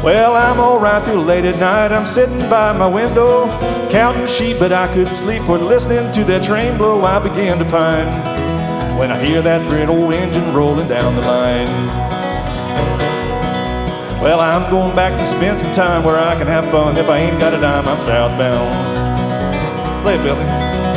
Well, I'm alright till late at night. I'm sitting by my window, counting sheep, but I couldn't sleep for listening to that train blow. I began to pine when I hear that great old engine rolling down the line. Well, I'm going back to spend some time where I can have fun. If I ain't got a dime, I'm southbound. Play it, Billy.